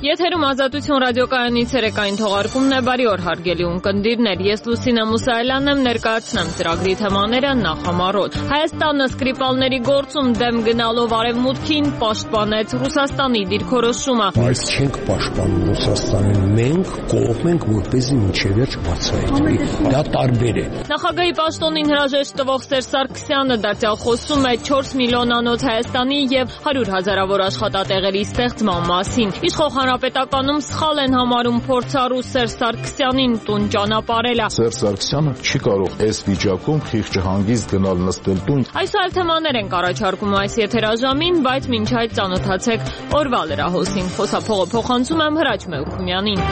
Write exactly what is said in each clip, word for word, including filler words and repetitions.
Եթերում Ազատություն ռադիոկայանի ցերեկային թողարկումն է, բարի օր հարգելի ունկնդիրներ, ես Լուսինե Մուսայելյանն եմ, ներկայացնեմ ծրագրի թեմաները նախամարոտ։ Հայաստանը Սկրիպալների գործում դեմ գնալով արևմուտքին պաշտպանեց Ռուսաստանի դիրքորոշումը։ Բայց չենք պաշտպանում Ռուսաստանին, մենք կողմ ենք, որպեսզի մինչև վերջ բացահայտվի։ Դա տարբեր է։ Նախագահի պաշտոնին հրաժեշտ տվող Սերժ Սարգսյանը դարձյալ խոսում է չորս միլիոնանոց Հայաստանի եւ հարյուր հազարավոր աշխատատեղերի ստեղծման մասին։ Իշխող հանրապետականում սխալ են համարում փորձառու Սերժ Սարգսյանին տուն ճանապարհելը։ Սերժ Սարգսյանը չի կարող այս վիճակում խիղճ հանգիստ գնալ նստել տուն։ Այսօր թեմաներ ենք առաջարկում այս եթերաժամին, բայց մինչ այդ ծանոթացեք օրվա լրահոսին։ Խոսափողը փոխանցում եմ Հրաչ Մելքումյանին։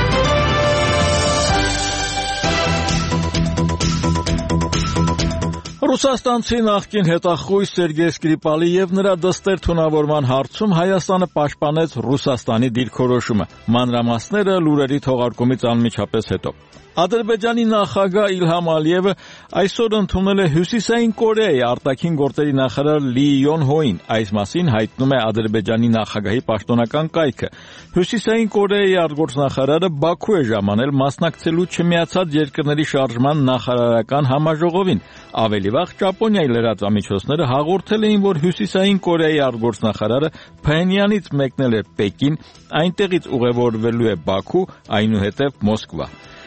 Ռուսաստանցի նախկին հետախույզ Սերգեյ Սկրիպալի եւ նրա դստեր թունավորման հարցում Հայաստանը պաշտպանեց Ռուսաստանի դիրքորոշումը։ Մանրամասները լուրերի թողարկումից անմիջապես հետո։ Ադրբեջանի նախագահ Իլհամ Ալիևը այսօր ընդունել է Հյուսիսային Կորեայի արտաքին գործերի նախարար Լի Յոն-հոին։ Այս մասին հայտնում է Ադրբեջանի նախագահի պաշտոնական կայքը։ Հյուսիսային Կորեայի արտգործնախարարը Բաքու է ժամանել մասնակցելու Չմիացած երկրների շարժման նախարարական համաժողովին։ Ավելի վաղ Ճապոնիայի լրատվամիջոցները հաղորդել էին, որ Հյուսիսային Կորեայի արտգործնախարարը Փհենյանից մեկնել է Պեկին, այնտեղից ուղևորվելու է Բաքու, այնուհետև Մոսկվա։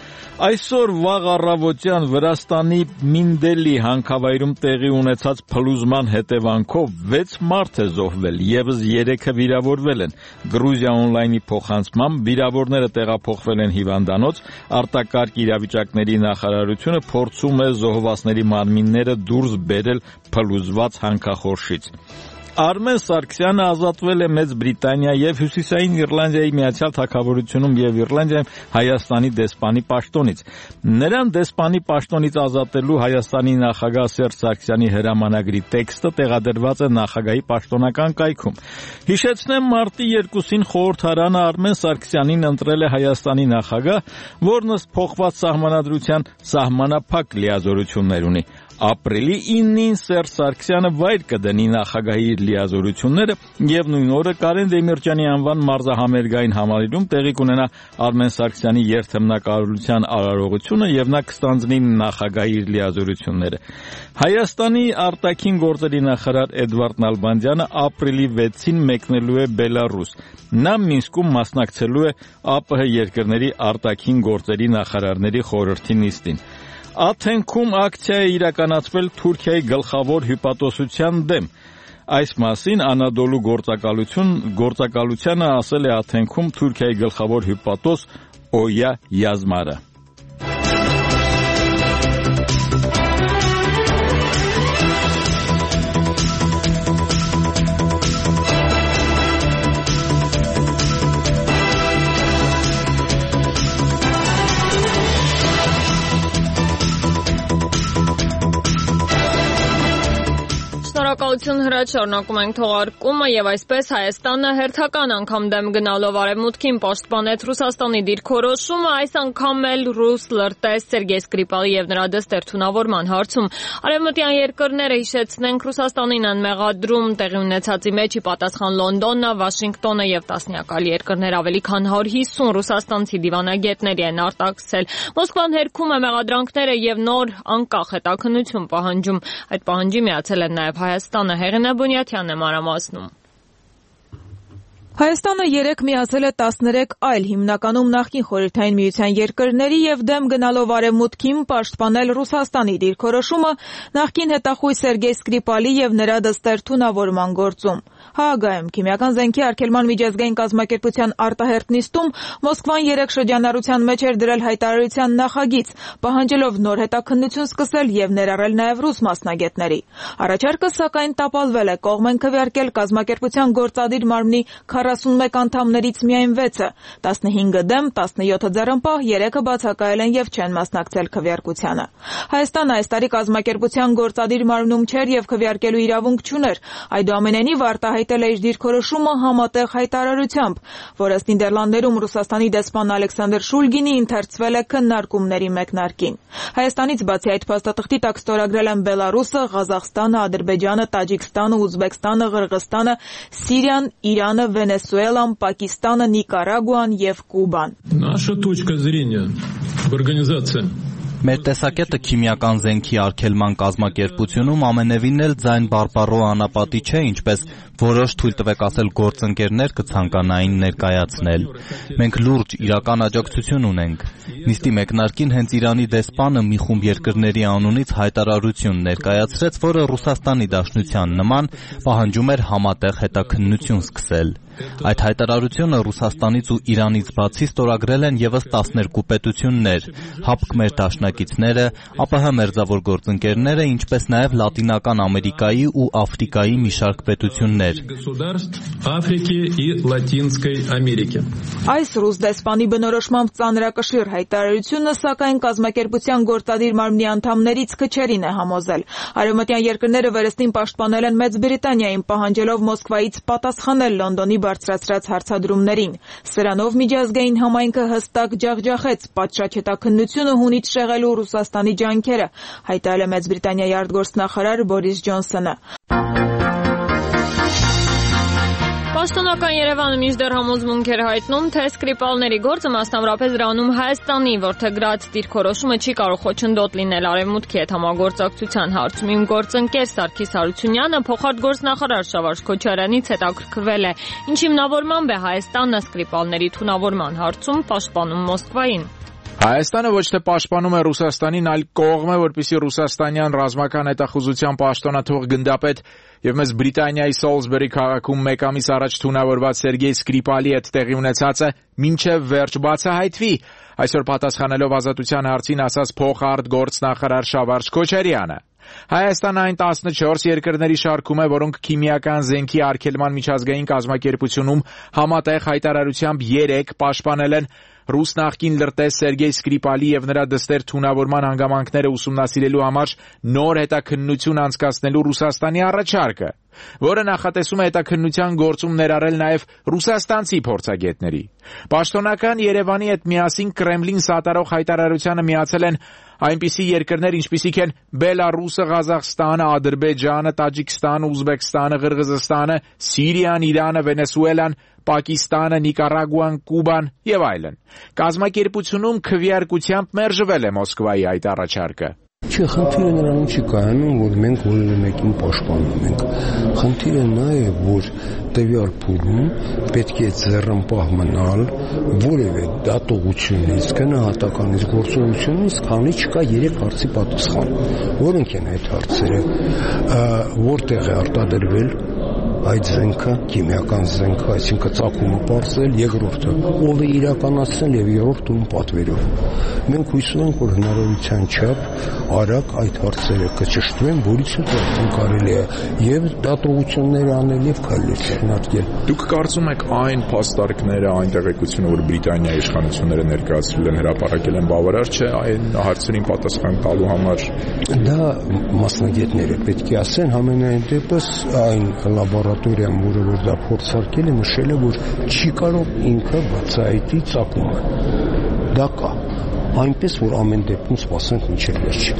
Այսօր վաղ առավոտյան Վրաստանի Մինդելի հանքավայրում տեղի ունեցած փլուզման հետևանքով վեց մարդ է զոհվել, ևս երեքը վիրավորվել են։ Գրուզիա օնլայնի փոխանցմամբ վիրավորները տեղափոխվել են հիվանդանոց, արտակարգ իրավիճակների նախարարությունը փորձում է զոհվածների մարմինները դուրս բերել փլուզված հանքախորշից։ Արմեն Սարգսյանը ազատվել է Մեծ Բրիտանիա եւ Հյուսիսային Իռլանդիայի Միացյալ Թագավորությունում եւ Իռլանդիայում Հայաստանի դեսպանի պաշտոնից։ Նրան դեսպանի պաշտոնից ազատելու Հայաստանի նախագահ Սերժ Սարգսյանի հրամանագրի տեքստը տեղադրված է նախագահի պաշտոնական կայքում։ Հիշեցնեմ, մարտի երկուսին խորհրդարանը Արմեն Սարգսյանին ընտրել է Հայաստանի նախագահ, որն ըստ փոխված սահմանադրության սահմանափակ լիազորություններ ունի։ Ապրիլի իննին Սերժ Սարգսյանը վայր կդնի նախագահի լիազորությունները եւ նույն օրը Կարեն Դեմիրճյանի անվան մարզահամերգային համալիրում տեղի կունենա Արմեն Սարգսյանի երթեմնակալության արարողությունը եւ նա կստանձնի նախագահի լիազորությունները։ Հայաստանի արտաքին գործերի նախարար Էդվարդ Նալբանդյանը ապրիլի վեցին մեկնելու է Բելարուս։ Նա Մինսկում մասնակցելու է ԱՊՀ երկրների արտաքին գործերի նախարարների խորհրդի նիստին։ Աթենքում ակցիա է իրականացվել Թուրքիայի գլխավոր հյուպատոսության դեմ։ Այս մասին Անադոլու գործակալություն գործակալությանը ասել է Աթենքում Թուրքիայի գլխավոր հյուպատոս Օյա Յազմարը։ Շնորհակալություն Հրաչ, շարունակում ենք թողարկումը եւ այսպես Հայաստանը հերթական անգամ դեմ գնալով արևմուտքին պաշտպանեց Ռուսաստանի դիրքորոշումը, այս անգամ էլ ռուս լրտես Սերգեյ Սկրիպալի եւ նրա դստեր թունավորման հարցում։ Արևմտյան երկրները, հիշեցնենք, Ռուսաստանին են մեղադրում տեղի ունեցածի մեջ ի պատասխան Լոնդոնը, Վաշինգտոնը եւ տասնյակ այլ երկրներ, ավելի քան հարյուր հիսուն ռուսաստանցի դիվանագետների են արտաքսել։ Մոսկվան հերքում է մեղադրանքները եւ նոր անկախ հետաքննություն պահանջում։ Այդ պահանջի միացել են նաեւ Հայաստանը։ Հեղինե Բունյաթյանն է մանրամասնում։ Հայաստանը երեկ միացել է տասներեք այլ հիմնականում նախկին Խորհրդային Միության երկրների եւ դեմ գնալով արևմուտքին պաշտպանել Ռուսաստանի դիրքորոշումը նախկին հետախույզ Սերգեյ Սկրիպալի եւ նրա դստեր թունավորման գործում։ Հաագայում քիմիական զենքի արգելման միջազգային կազմակերպության արտահերթ նիստում Մոսկվան երեք շրջանառության մեջ էր դրել հայտարարության նախագիծ, պահանջելով նոր հետաքննություն սկսել եւ ներառել նաեւ ռուս մասնագետների։ Առաջարկը սակայն տապալվել է, կողմ են քվեարկել կազմակերպության գործադիր մարմնի քառասունմեկ անդամներից միայն վեցը, տասնհինգը դեմ, տասնյոթը ձեռնպահ, երեքը բացակայել են եւ չեն մասնակցել քվեարկությանը։ Հայաստանը այս տարի կազմակերպության գործադիր մարմնում չէր եւ քվեարկելու իրավունք չուներ։ Այդուամենայնիվ արտահայտ հայտել է իր դիրքորոշումը համատեղ հայտարարությամբ, որը Նիդերլանդներում Ռուսաստանի դեսպան Ալեքսանդր Շուլգինի ընթերցվել է քննարկումների մեկնարկին։ Հայաստանից բացի այդ փաստաթղթի տակ ստորագրել են Բելարուսը, Ղազախստանը, Ադրբեջանը, Տաջիկստանը, Ուզբեկստանը, Ղրղստանը, Սիրիան, Իրանը, Վենեսուելան, Պակիստանը, Նիկարագուան եւ Կուբան։ Наша точка зрения в организации Մեր տեսակետը քիմիական զենքի արգելման կազմակերպությունում ամենևին էլ ձայն բարբառո անապատի չէ, ինչպես որոշ թույլ տվեք ասել գործընկերներ կցանկանային ներկայացնել։ Մենք լուրջ իրական աջակցություն ունենք։ Նիստի մեկնարկին հենց Իրանի դեսպանը մի խումբ երկրների անունից հայտարարություն ներկայացրեց, որը Ռուսաստանի Դաշնության նման պահանջում էր համատեղ հետաքննություն սկսել։ Այդ հայտարարությունը Ռուսաստանից ու Իրանից բացի ստորագրել են ևս տասներկու պետություններ, ՀԱՊԿ մեր դաշնակիցները, ԱՊՀ մերձավոր գործընկերները, ինչպես նաև Լատինական Ամերիկայի ու Աֆրիկայի մի շարք պետություններ։ Այս ռուս դեսպանի բնորոշմամբ ծանրակշիռ հայտարարությունը, սակայն կազմակերպության գործադիր մարմնի անդամներից քչերին է համոզել։ Արևմտյան երկրները վերստին պաշտպանել են Մեծ Բրիտանիային, պահանջելով Մոսկվայից պատասխանել Լոնդոնի բարձրացրած հարցադրումներին։ Սրանով միջազգային համայնքը հստակ ջախջախեց պատշաճ հետաքննությունը հունից շեղելու Ռուսաստանի ջանքերը, հայտարարել է Մեծ Բրիտանիայի արտգործնախարար Բորիս Ջոնսոնը։ Պաշտոնական Երևանը մինչդեռ համոզմունք էր հայտնում, թե Սկրիպալների գործը մասնավորապես դրանում Հայաստանի, որթեգրած դիրքորոշումը չի կարող խոչընդոտ լինել Արևմուտքի հետ համագործակցության հարցում։ Իմ գործընկեր Սարգիս Հարությունյանը փոխարտգործնախարար Շավարժ Քոչարյանից հետաքրքրվել է, ինչ հիմնավորմամբ է Հայաստանը Սկրիպալների թունավորման հարցում պաշտպանում Մոսկվային։ Հայաստանը ոչ թե պաշտպանում է Ռուսաստանին, այլ կողմ է, որպեսզի ռուսաստանյան ռազմական հետախուզության պաշտոնաթող գնդապետ եւ Մեծ Բրիտանիայի Սոլսբերի քաղաքում մեկ ամիս առաջ թունավորված Սերգեյ Սկրիպալի հետ տեղի ունեցածը մինչեւ վերջ բացահայտվի, այսօր պատասխանելով Ազատության հարցին ասաց փոխարտգործնախարար Շավարժ Քոչարյանը։ Հայաստանը այն տասնչորս երկրների շարքում է, որոնք քիմիական զենքի արգելման միջազգային կազմակերպությունում համատեղ հայտարարությամբ երեք պաշտպանել են ռուս նախկին լրտես Սերգեյ Սկրիպալի եւ նրա դստեր թունավորման հանգամանքները ուսումնասիրելու համար նոր հետաքննություն անցկացնելու Ռուսաստանի առաջարկը, որը նախատեսում է հետաքննության գործում ներառել նաև ռուսաստանցի փորձագետների։ Պաշտոնական Երևանի հետ միասին Կրեմլին սատարող հայտարարությանը միացել են այնպիսի երկրներ, ինչպիսիք են Բելարուսը, Ղազախստանը, Ադրբեջանը, Տաջիկստանը, Ուզբեկստանը, Ղրղզստանը, Սիրիան, Իրանը, Վենեսուելան, Պակիստանը, Նիկարագուան, Կուբան եւ այլն։ Կազմակերպությունում քվեարկությամբ մերժվել է Մոսկվայի այդ առաջարկը։ Չէ, խնդիրը նրանում չի կայանում, որ մենք որևէ մեկին պաշտպանում ենք։ Խնդիրը նա է, որ տվյալ փուլում պետք է ձեռնպահ մնալ որևէ դատողությունից, գնահատականից, գործողությունից, քանի չկա երեք հարցի պատասխան։ Որոնք են այդ հարցերը, որտեղ է արտադրվել այդ զենքը, քիմիական զենքը, այսինքն ծագումը պարզել, երկրորդը ով է իրականացնել եւ երրորդը ում պատվերով։ Մենք հույս ունենք, որ հնարավորության չափ արագ այդ հարցերը կճշտվեն, որից հետո կարելի է եւ դատողություններ անել եւ քայլեր շարունակել։ Դուք կարծում եք այն փաստարկները, այն տեղեկությունը, որ Բրիտանիայի իշխանությունները ներկայացրել են, հրապարակել են, բավարար չէ այն հարցերին պատասխան տալու համար։ Դա մասնագետները պետք է ասեն, համենայն դեպս այն լաբորատորիան, որը որ դա փորձարկել է, նշել է, որ չի կարող ինքը բացահայտի ծագումը։ Դա կա, այնպես որ ամեն դեպքում սպասենք մինչև վերջ։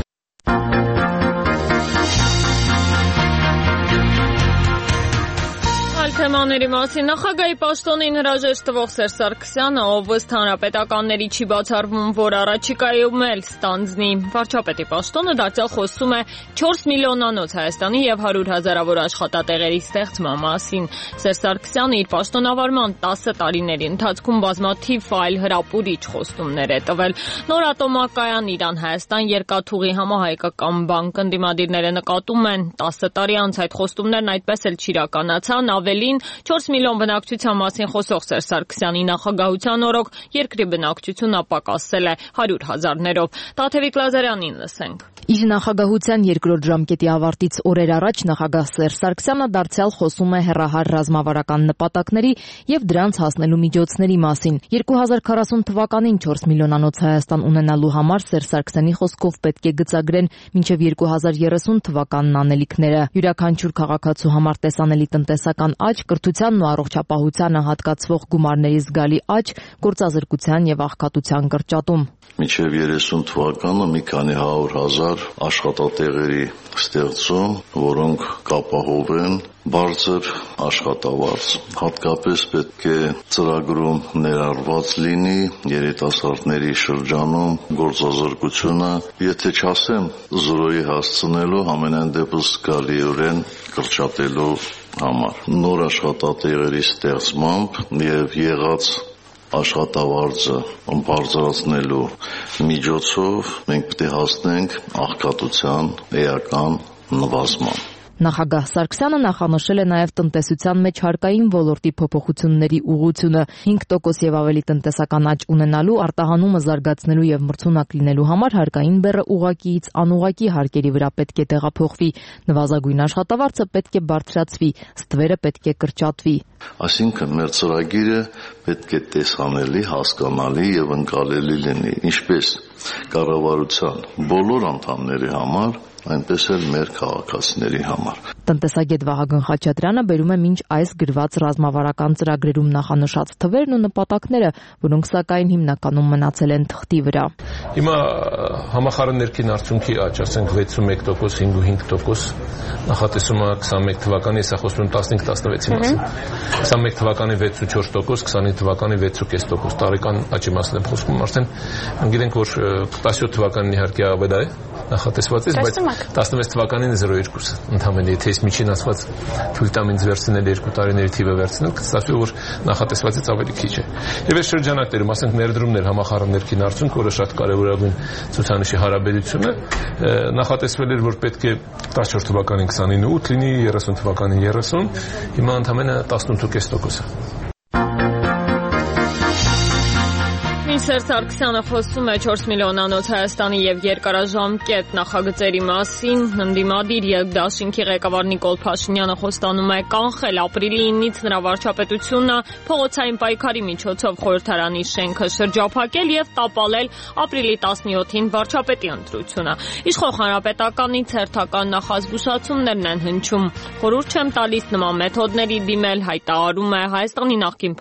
Թեմաների մասին նախագահի պաշտոնին հրաժեշտ տվող Սերժ Սարգսյանը, ով ըստ հանրապետականների չի բացառվում, որ առաջիկայում էլ ստանձնի վարչապետի պաշտոնը, դարձյալ խոսում է չորս միլիոնանոց Հայաստանի եւ հարյուր հազարավոր աշխատատեղերի ստեղծման մասին։ Սերժ Սարգսյանը իր պաշտոնավարման տասը տարիների ընթացքում բազմաթիվ այլ հրապուրիչ խոստումներ է տվել։ Նոր ատոմակայան Իրան-Հայաստան երկաթուղի համահայկական բանկ ընդդիմադիրները նկատում են տասը տարի անց այդ խոստումներն այդպես էլ չիրականացան, ավելին մասին չորս միլիոն բնակչության մասին խոսող Սերժ Սարգսյանի նախագահության օրոք երկրի բնակչությունը պակասել է հարյուր հազարներով։ Տաթևիկ Լազարյանին լսենք։ Իր նախագահության երկրորդ ժամկետի ավարտից օրեր առաջ նախագահ Սերժ Սարգսյանը դարձյալ խոսում է հեռահար ռազմավարական նպատակների եւ դրանց հասնելու միջոցների մասին։ երկու հազար քառասուն թվականին չորս միլիոնանոց Հայաստան ունենալու համար Սերժ Սարգսյանի խոսքով պետք է գծագրեն մինչեւ երկու հազար երեսուն թվականն անելիքները։ Յուրաքանչյուր քաղաքացու համար տեսանելի տնտեսական աճ, կրթությանն ու առողջապահությանը հատկացվող գումարների զգալի աճ, գործազրկության եւ աղքատության կրճատում։ Մինչև երեսուն թվականը մի քանի հարյուր հազար աշխատատեղերի ստեղծում, որոնք կապահովեն բարձր աշխատավարձ։ Հատկապես պետք է ծրագրում ներառված լինի երիտասարդների շրջանում գործազրկությունը, եթե չասեմ զրոյի հասցնելու, ամենայն դեպս զգալիորեն կրճատելու համար։ Նոր աշխատատեղերի ստեղծմամբ եւ եղած աշխատավարձը բարձրացնելու միջոցով մենք պետք է հասնենք աղքատության էական նվազման։ Նախագահ Սարգսյանը նախանշել է նաև տնտեսության մեջ հարկային ոլորտի փոփոխությունների ուղղությունը։ հինգ տոկոս եւ ավելի տնտեսական աճ ունենալու, արտահանումը զարգացնելու եւ մրցունակ լինելու համար հարկային բեռը ուղղակիից անուղղակի հարկերի վրա պետք է տեղափոխվի։ Նվազագույն աշխատավարձը պետք է բարձրացվի, ստվերը պետք է կրճատվի։ Այսինքն մեր ծրագիրը պետք է տեսանելի, հասկանալի եւ ընկալելի լինի, ինչպես կառավարության բոլոր անդամների համար, այնպես էլ մեր քաղաքացիների համար։ Տնտեսագետ Վահագն Խաչատրյանը բերում է մինչ այս գրված ռազմավարական ծրագրերում նախանշած թվերն ու նպատակները, որոնք սակայն հիմնականում մնացել են թղթի վրա։ Հիմա համախառն ներքին արդյունքի աճ, ասենք վեցումեկ տոկոս, հինգ տոկոս, նախատեսումը քսանմեկ թվականի, սա խոսում եմ տասնհինգ տասնվեցի մասին։ քսանմեկ թվականի վեցուչորս տոկոս, քսանհինգ թվականի վեցուկես տոկոս, տարեկան աճի մասին եմ խոսում, արդեն գիտենք, որ տասնյոթ թվականին իհարկե ավելի է նախատեսված է, բայց տասնվեց թվականին զրո երկուս ընդհանրապես եթե ես միջին ասված թույլ տամ ինձ վերցնել երկու տարիների թիվը վերցնել, կստացվի որ նախատեսվածից ավելի քիչ է։ Եվ այս շրջանակներում, ասենք ներդրումներ, համախառն ներքին արդյունք, որը շատ կարևորագույն ցուցանիշի հարաբերությունը, նախատեսվել էր, որ պետք է տասնչորս թվականին քսանինը ութ լինի, երեսուն թվականին երեսուն, հիմա ընդհանրապես տասնութ կես տոկոս է։ Սերժ Սարգսյանը խոսում է չորս միլիոնանոց Հայաստանի եւ երկարաժամկետ նախագծերի մասին, ընդդիմադիր եւ դաշինքի ղեկավար Նիկոլ Փաշինյանը խոստանում է կանխել ապրիլի իննից նրա վարչապետությունը փողոցային պայքարի միջոցով խորհրդարանի շենքը շրջափակել եւ տապալել ապրիլի տասնյոթին վարչապետի ընտրությունը։ Իշխող հանրապետականից հերթական նախազգուշացումներն են հնչում։ Խորհուրդ չեմ տալիս նման մեթոդների դիմել, հայտարարում է Հայաստանի նախկին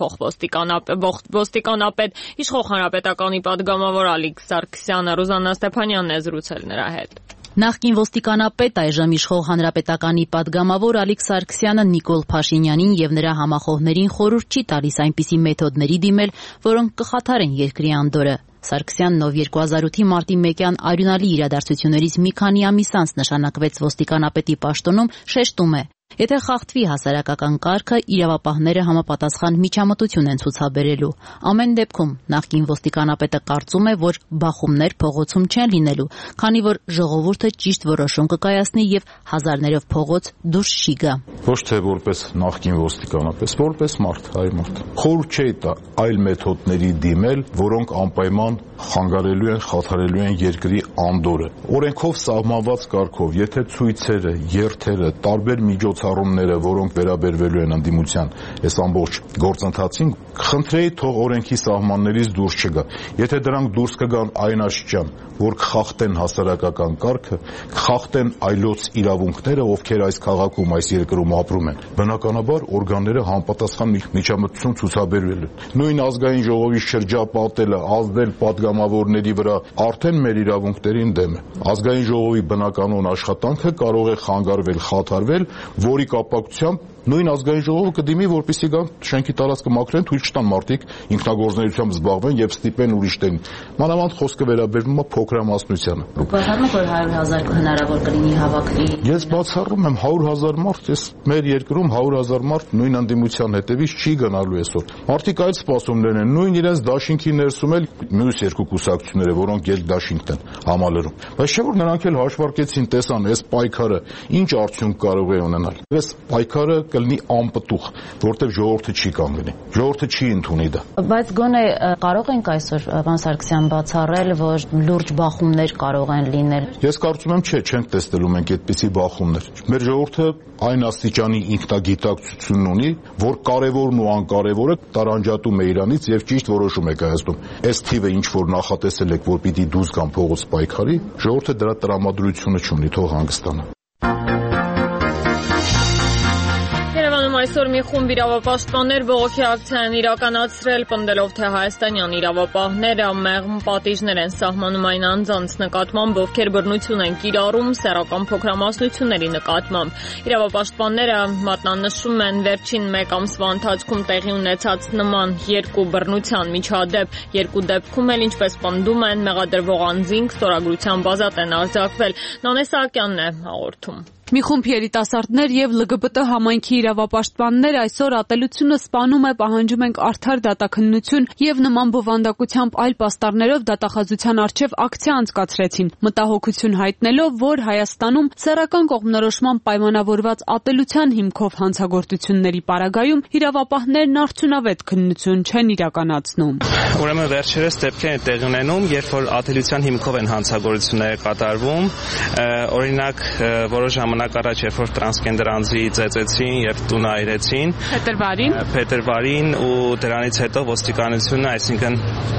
փոխոստիկանապետ իշխող Պետականի падգամավոր Ալիկ Սարգսյանը։ Ռուզաննա Ստեփանյանն է զրուցել նրա հետ։ Նախկին ոստիկանապետ այժմ իշխող հանրապետականի падգամավոր Ալիկ Սարգսյանը Նիկոլ Փաշինյանին եւ նրա համախոհներին խորհուրդ չի տալիս այնպիսի մեթոդների դիմել, որոնք կխաթարեն երկրի անդորը։ Սարգսյանն, ով երկու հազար ութի մարտի մեկյան արյունալի իրադարձություններից մի քանի ամիս անց նշանակվեց ոստիկանապետի պաշտոնում, շեշտում է. Եթե խախտվի հասարակական կարգը, իրավապահները համապատասխան միջամտություն են ցուցաբերելու։ Ամեն դեպքում նախկին ոստիկանապետը կարծում է, որ բախումներ փողոցում չեն լինելու, քանի որ ժողովուրդը ճիշտ որոշում կկայացնի եւ հազարներով փողոց դուրս չի գա։ Ոչ թե որպես նախկին ոստիկանապետ, որպես մարդ, հայ մարդ։ Խորհուրդ չի տա այլ մեթոդների դիմել, որոնք անպայման խանգարելու են, խաթարելու են երկրի անդորը։ Օրենքով սահմանված կարգով, եթե ցույցերը, երթերը, տարբեր միջոցառումները, որոնք վերաբերվելու են ընդդիմության այս ամբողջ գործընթացին, խնդրեի թող օրենքի սահմաններից դուրս չգա։ Եթե դրանք դուրս կգան այն աշճան, որ կխախտեն հասարակական կարգը, կխախտեն այլոց իրավունքները, ովքեր այս քաղաքում, այս երկրում ապրում են, բնականաբար օրգանները համապատասխան միջամտություն ցուցաբերել են։ Նույն ազգային ժողովի շրջապատելը, ազդել падգամավորների վրա արդեն մեր իրավունքներին դեմ է։ Ազգային ժողովի բնականon աշխատանքը կարող է խանգարվել, խաթարվել, որի կապակցությամբ նույն ազգային ժողովը կդիմի, որպեսզի գան շենքի տարածքը մաքրեն, թույլ չտան մարդիկ ինքնագործունեությամբ զբաղվեն եւ ստիպեն ուրիշներին։ Մանավանդ խոսքը վերաբերվում է փոքրամասնությանը։ Դուք բացառում եք, որ հարյուր հազար հնարավոր կլինի հավաքվի։ Ես բացառում եմ հարյուր հազար մարդ, ես մեր երկրում հարյուր հազար մարդ նույն ընդդիմության հետևից չի գնալու այսօր։ Մարդիկ այդ սպասումներն են, նույն իրենց դաշինքի ներսում էլ մյուս երկու կուսակցությունները, որոնք երկդաշինքն են համալրում։ Բայց չէ՞ որ նրանք էլ հաշվարկեցին, տեսան այս պայքարը ինչ արդյունք կարող է ունենալ։ Այս պայքարը կլինի անպտուղ, որտեղ ժողովուրդը չի կանգնի։ Ժողովուրդը չի ընդունի դա։ Բայց գոնե կարող ենք այսօր պարոն Սարգսյան բացառել, որ լուրջ բախումներ կարող են լինել։ Ես կարծում եմ, չէ, չենք տեսնելու մենք այդպիսի բախումներ։ Մեր ժողովուրդը այն աստիճանի ինքնագիտակցություն ունի, որ կարևորն ու անկարևորը տարանջատում է իրանից եւ ճիշտ որոշում է կայացնում։ Այս թիվը ինչ որ նախատեսել եք, որ պիտի դուրս գան փողոց պայքարի, ժողովուրդը դրա տրամադրությունը չունի, թող հանգստանա։ Այսօր մի խումբ իրավապաշտպաններ բողոքի ակցիա են իրականացրել, պնդելով, թե հայաստանյան իրավապահները մեղմ պատիժներ են սահմանում այն անձանց նկատմամբ, ովքեր բռնություն են կիրառում սեռական փոքրամասնությունների նկատմամբ։ Իրավապաշտպանները մատնանշում են վերջին մեկ ամսվա ընթացքում տեղի ունեցած նման երկու բռնության միջադեպ, երկու դեպքում էլ, ինչպես պնդում են, մեղադրվող անձինք ստորագրությամբ ազատ են արձակվել։ Նանե Սահակյանն է հաղորդում։ Մի խումբ երիտասարդներ եւ Л Գ B T համայնքի իրավապաշտպաններ այսօր ատելությունը սպանում է, պահանջում ենք արդար դատաքննություն եւ նման բովանդակությամբ այլ պաստառներով դատախազության առջեւ ակցիա անցկացրեցին, մտահոգություն հայտնելով, որ Հայաստանում սեռական կողմնորոշման պայմանավորված ատելության հիմքով հանցագործությունների պարագայում իրավապահներն արդյունավետ քննություն չեն իրականացնում։ Ուրեմն վերջերս դեպքեր են տեղի ունենում, երբ որ ատելության հիմքով են հանցագործությունները կատարվում, օրինակ որոշ ժամանակ առաջ երբ որ տրանսգենդեր անձի ծեծեցին եւ տուն այրեցին փետրվարին փետրվարին ու դրանից հետո ոստիկանությունը, այսինքն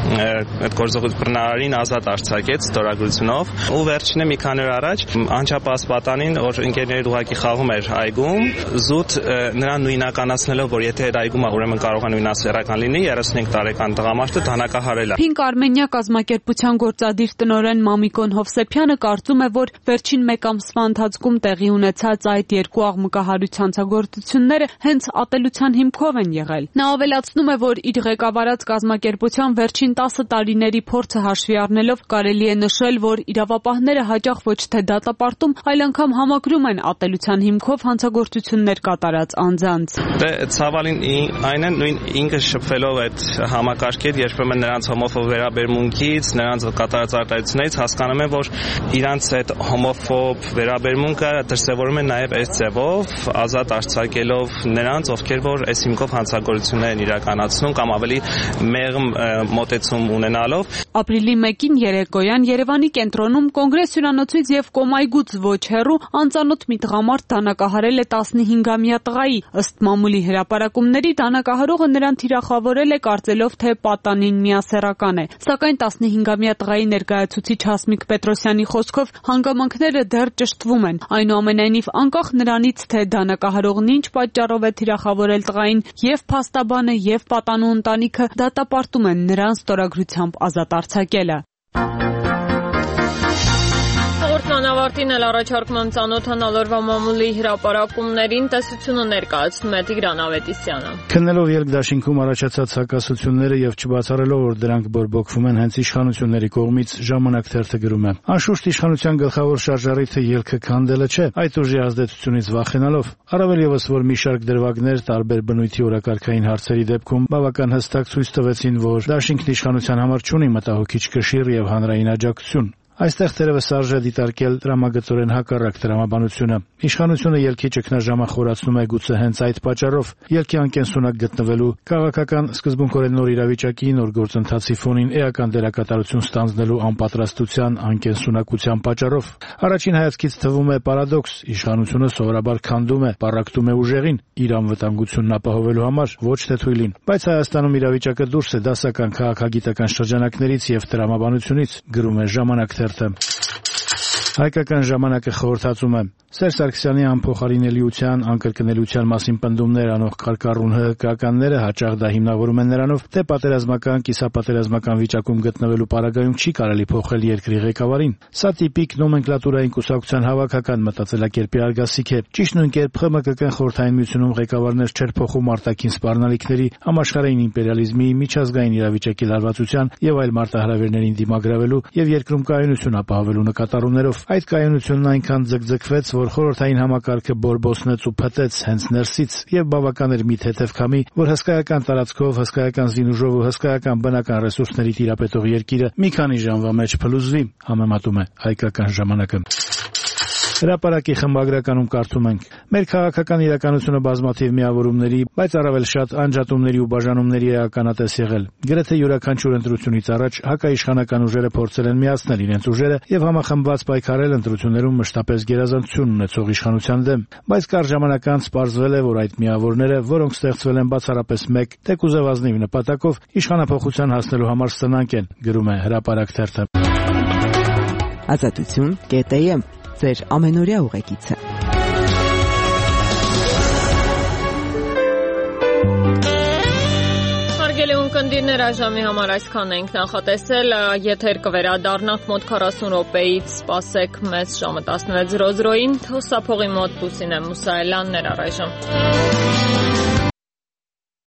այդ գործողություն բռնարարին ազատ արձակեց ստորագրությունով ու վերջինը մի քանի օր առաջ անչափահաս պատանին, որ ընկերների ուղակի խաղում էր այգում, զուտ նրան նույնականացնելով, որ եթե այդ այգումը ուրեմն կարող է նույնասեռական լինի, երեսունհինգ տարեկան տղամարդը դանակահարել է։ Փինկ Արմենիա կազմակերպության գործադիր տնօրեն Մամիկոն Հովսեփյանը կարծում է, որ վերջին մեկ ամսվա ընթացքում տեղի ունեցած այդ երկու աղմկահարույց հանցագործությունները հենց ատելության հիմքով են եղել։ Նա ավելացնում է, որ իր ղեկավարած կազմակերպության վերջին տասը տարիների փորձը հաշվի առնելով կարելի է նշել, որ իրավապահները հաճախ ոչ թե դատապարտում, այլ անգամ համակրում են ատելության հիմքով հանցագործություններ կատարած անձանց։ Դե ցավալին այն է նույն ինքը շփվելով այդ համակարգեր, երբեմն նրանց հոմոֆոբ վերաբերմունքից, նրանց կատարած արտահայտություններից հասկանում են, որ իրանց այդ հոմոֆոբ վերաբերմունքը դրսևորում են նաև այս ձևով, ազատ արձակելով նրանց, ովքեր որ այս հիմքով հանցագործություններ են իրականացնում կամ ավելի մեղմ մոտեցում ունենալով։ Ապրիլի մեկին երեկոյան Երևանի կենտրոնում Կոնգրես հյուրանոցից եւ Կոմայգուց ոչ հեռու անծանոթ մի տղամարդ դանակահարել է տասնհինգամյա տղայի։ Ըստ մամուլի հրապարակումների դանակահարողը նրան թիրախավորել է կարծելով, թե պատանին միասեռական է։ Սակայն տասնհինգամյա տղայի ներկայացուցիչ Հասմիկ Պետրոսյանի խոսքով հանգամանքները դեռ ճշտվում են։ Այնուամենայնիվ, անկախ նրանից, թե դանակահարողն ինչ պատճառով է թիրախավորել տղային, եւ փաստաբանը, եւ պատանու ընտանիքը դատապարտում են նրան ստորագրությամբ ազատ արձակելը։ Ավարտին էլ առաջարկում եմ ծանոթանալ օրվա մամուլի հրապարակումներին, տեսությունը ներկայացնում է Տիգրան Ավետիսյանը։ Քննելով երկդաշինքում առաջացած հակասությունները եւ չբացառելով, որ դրանք բորբոքվում են հենց իշխանությունների կողմից, Ժամանակ թերթը գրում է. Անշուշտ իշխանության գլխավոր շարժառիթը ելքը քանդելը չէ, այդ ուժի ազդեցությունից վախենալով, առավել եւս որ մի շարք դրվագներ տարբեր բնույթի օրակարգային հարցերի դեպքում բավական հստակ ցույց տվեցին, որ դաշինքն իշխանության համար չունի մտահոգիչ կշիռ եւ հանրային աջակցություն։ Այստեղ թերևս արժե դիտարկել տրամագծորեն հակառակ տրամաբանությունը։ Իշխանությունը ելքի ճգնաժամը խորացնում է գուցե հենց այդ պատճառով, ելքի անկենսունակ գտնվելու, քաղաքական սկզբունքորեն նոր իրավիճակի, նոր գործընթացի ֆոնին էական դերակատարություն ստանձնելու անպատրաստության, անկենսունակության պատճառով։ Առաջին հայացքից թվում է պարադոքս, իշխանությունը սովորաբար քանդում է, պառակտում է ուժեղին, իր անվտանգությունն ապահովելու համար, ոչ թե թույլին։ Բայց Հայաստանում իրավիճակը դուրս է դասական քաղաքագիտական շրջանակներից եւ տրամաբանությունից, գրում է Ժամանակ թերթը։ Հայկական ժամանակը խորհրդածում է Սերժ Սարգսյանի անփոխարինելիության, անկրկնելիության մասին պնդումներ անող կարկառուն հհկականները հաճախ դա հիմնավորում են նրանով, թե պատերազմական, կիսապատերազմական վիճակում գտնվելու պարագայում չի կարելի փոխել երկրի ղեկավարին։ Սա տիպիկ նոմենկլատուրային կուսակցության հավաքական մտածելակերպի արգասիկ է։ Ճիշտ նույն կերպ Խ M K-ն խորհրդային միությունում ղեկավարներ չէր փոխում արտաքին սպառնալիքների, համաշխարհային իմպերիալիզմի, միջազգային իրավիճակի լարվածության եւ այլ մարտահրավերներին դիմագրավելու եւ երկրում կայունություն ապահովելու նկատառումներով։ Այդ կայունությունն այնքան ձգձգվեց, որ խորհրդային համակարգը բորբոսնեց ու փտեց հենց ներսից եւ բավական էր մի թեթև քամի, որ հսկայական տարածքով, հսկայական զինուժով ու հսկայական բնական ռեսուրսների տիրապետող երկիրը մի քանի ժամվա մեջ փլուզվի, համեմատում է Հայկական ժամանակը։ Հրապարակի խմբագրականում կարդում ենք. Մեր քաղաքական իրականությունը բազմաթիվ միավորումների, բայց առավել շատ անջատումների ու բաժանումների է ականատես եղել։ Գրեթե յուրաքանչյուր ընտրությունից առաջ հակաիշխանական ուժերը փորձել են միացնել իրենց ուժերը եւ համախմբված պայքարել ընտրություններում մշտապես գերազանցություն ունեցող իշխանության դեմ։ Բայց կարճ ժամանակ անց պարզվել է, որ այդ միավորները, որոնք ստեղծվել են բացառապես մեկ թեկուզևազնիվ նպատակով, իշխանափոխության հասնելու համար սնանկ են, գրում է Հրապարակ թերթը։ Ազատություն կետ է եմ ձեր ամենօրյա ուղեկիցը։ Հարգելի ունկնդիրներ, այժմի համար այսքան ենք նախատեսել, եթեր կվերադառնանք մոտ քառասուն րոպեից, սպասեք մեզ ժամը տասնվեց զրո զրոյին, Թոսափողի մոտ Լուսինե Մուսայելյանն էր առայժմ։